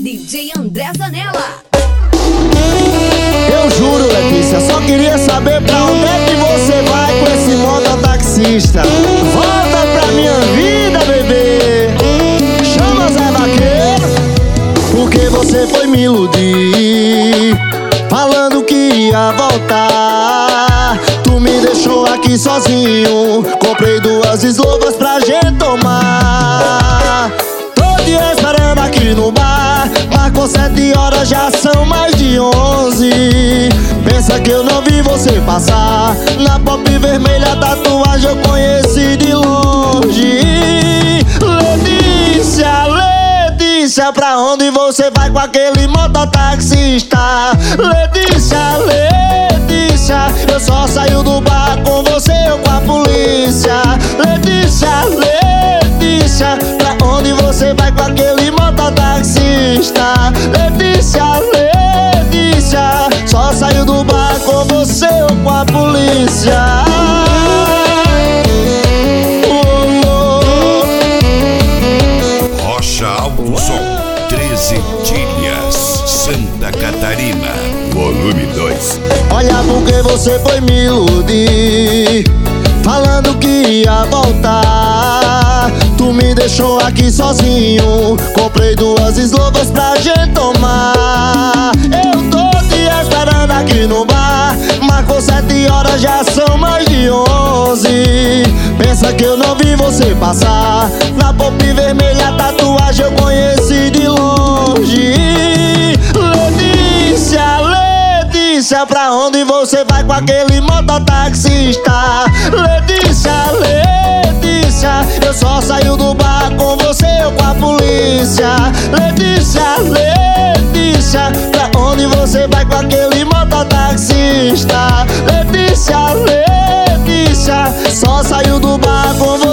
DJ André Zanella. Eu juro, Letícia, só queria saber pra onde é que você vai com esse mototaxista. Volta pra minha vida, bebê. Chama Zé Vaqueiro, porque você foi me iludir, falando que ia voltar. Tu me deixou aqui sozinho, comprei 2 eslovas pra gente tomar. Tô te esperando aqui no bar, marcou 7 horas, já são mais de 11. Pensa que eu não vi você passar, na pop vermelha a tatuagem eu conheci de longe. Letícia, Letícia, pra onde você vai com aquele mototaxista? Letícia, Letícia, eu só saio do bar com você ou com a polícia. Letícia, Letícia, pra onde você vai com aquele mototaxista? Letícia, Letícia, só saio do bar com você ou com a polícia. Rocha Alto Som, 13 Tílias, Santa Catarina, volume 2. Olha porque você foi me iludir, falando que ia voltar. Tu me deixou aqui sozinho, comprei 2 eslovas pra gente tomar. Eu tô te esperando aqui no bar, marcou 7 horas, já são mais de 11. Pensa que eu não vi você passar, na pop vermelha a tatuagem eu conheci de longe. Letícia, Letícia, pra onde você vai com aquele mototaxista? Letícia, Letícia, eu só saio do bar com você ou com a polícia. Letícia, Letícia, pra onde você vai com aquele mototaxista? Letícia, Letícia, só saio do bar com você